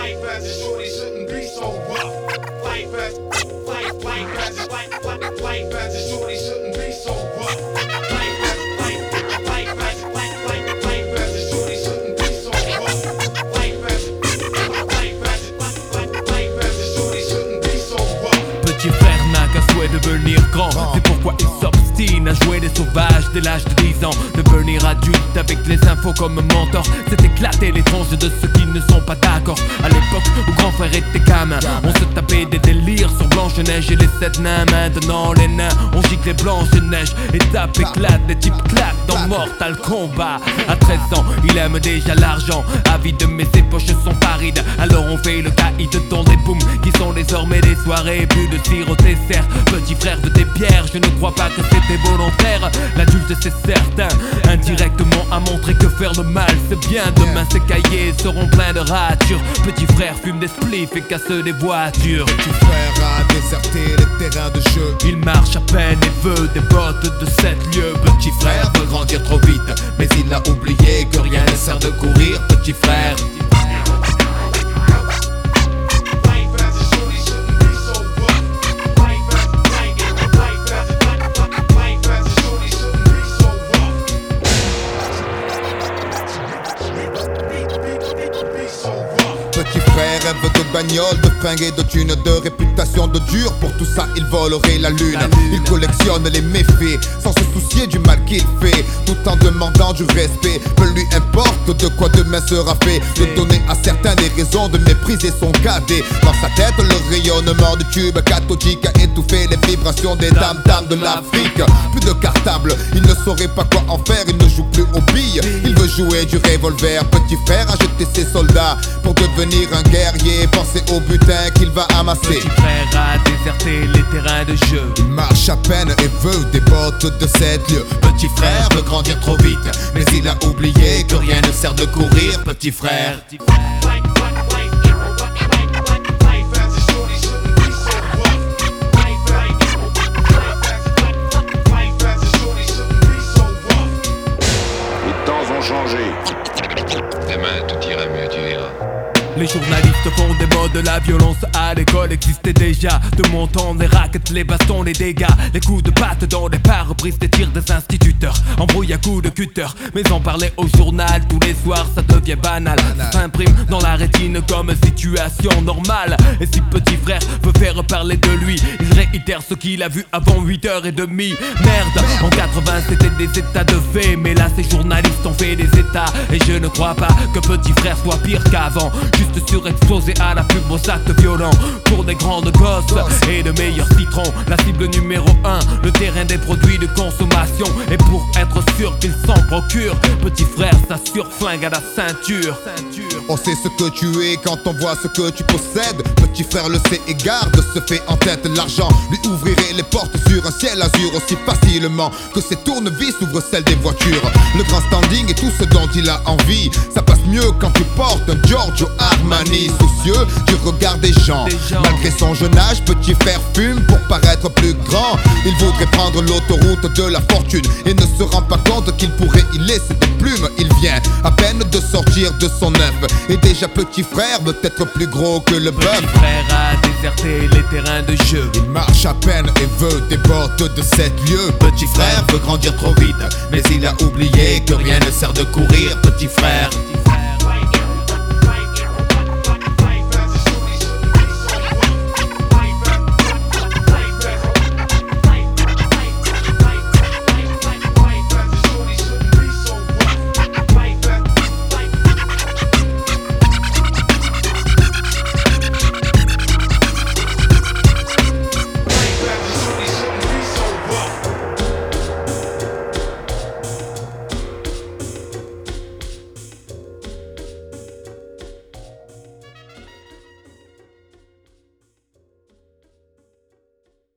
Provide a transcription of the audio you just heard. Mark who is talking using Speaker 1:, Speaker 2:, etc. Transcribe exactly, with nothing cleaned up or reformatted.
Speaker 1: Life as a shorty shouldn't be so rough. Life as, life, life as a, life, life, life as a shorty shouldn't be so rough. Life as, life, life as, life, life, life as a shorty shouldn't be so rough. Life as, life as, life, life, life as a shorty shouldn't be so rough.
Speaker 2: Petit frère n'a qu'un souhait de devenir grand, c'est pourquoi il s'obstine à jouer les sauvages dès l'âge de dix ans. Devenir adulte avec les infos comme mentor, c'est éclater les tranches de ceux qui ne sont pas d'accord. À l'époque où grand frère était gamin, on se tapait des délires sur Blanche-Neige et les sept nains. Maintenant les nains, on gicle les Blanche-Neige. Étape éclate, des types claquent dans Mortal Kombat. À treize ans, il aime déjà l'argent, avide mais ses poches sont parides. Alors on fait le caïd dans des booms qui sont désormais des soirées. Plus de tir au dessert, petit frère de tes bières. Je ne crois pas que c'était volontaire. L'adulte c'est certain, indirectement a montré que faire le mal c'est bien. Demain ses cahiers seront pleins de ratures. Petit frère fume des spliffs et casse des voitures.
Speaker 3: Petit frère a déserté les terrains de jeu.
Speaker 2: Il marche à peine et veut des bottes de sept lieues. Petit frère veut grandir trop vite, mais il a oublié que rien ne sert de courir. Petit frère.
Speaker 3: Petit frère rêve de bagnole, de fringues et de thunes, de réputation de dur. Pour tout ça il volerait la lune. Il collectionne les méfaits sans se soucier du mal qu'il fait, tout en demandant du respect. Peu lui importe de quoi demain sera fait. De donner à certains des raisons de mépriser son cadet. Dans sa tête le rayonnement du tube cathodique a étouffé les vibrations des dames-dames de l'Afrique. Plus de cartable, il ne saurait pas quoi en faire. Il ne joue plus aux billes, il veut jouer du revolver. Petit frère a jeté ses soldats pour devenir un guerrier, pensez au butin qu'il va amasser.
Speaker 2: Petit frère a déserté les terrains de jeu.
Speaker 3: Il marche à peine et veut des bottes de sept lieues.
Speaker 2: Petit frère veut grandir trop vite, mais il a oublié que rien ne sert de courir. Petit frère.
Speaker 4: Les temps ont changé.
Speaker 5: Demain tout ira mieux, tu verras.
Speaker 2: Les journalistes font des modes, la violence à l'école existait déjà. De mon temps, les raquettes, les bastons, les dégâts, les coups de patte dans les pare-brises, des tirs des instituteurs, embrouille à coups de cutter. Mais en parler au journal tous les soirs, ça devient banal. Ça s'imprime dans la rétine comme situation normale. Et si petit frère veut faire parler de lui, il réitère ce qu'il a vu avant huit heures trente. Merde, en quatre-vingts c'était des états de fait, mais là ces journalistes ont fait des états. Et je ne crois pas que petit frère soit pire qu'avant. Juste surexposé à la pub aux actes violents. Pour des grandes gosses et de meilleurs citrons. La cible numéro un, le terrain des produits de consommation. Et pour être sûr qu'ils s'en procurent, petit frère s'assure flingue à la ceinture.
Speaker 3: On sait ce que tu es quand on voit ce que tu possèdes. Petit frère le sait et garde ce fait en tête. L'argent lui ouvrirait les portes sur un ciel azur aussi facilement que ses tournevis ouvrent celles des voitures. Le grand standing et tout ce dont il a envie, ça passe mieux quand tu portes un Giorgio Armani. Soucieux du regard des gens, malgré son jeune âge, petit frère fume pour paraître plus grand. Il voudrait prendre l'autoroute de la fortune et ne se rend pas compte qu'il pourrait y laisser des plumes. Il vient à peine de sortir de son œuf et déjà petit frère veut être plus gros que le bœuf.
Speaker 2: Petit frère a déserté les terrains de jeu.
Speaker 3: Il marche à peine et veut des bottes de sept lieues.
Speaker 2: Petit frère veut grandir trop vite, mais il a oublié que rien ne sert de courir. Petit frère.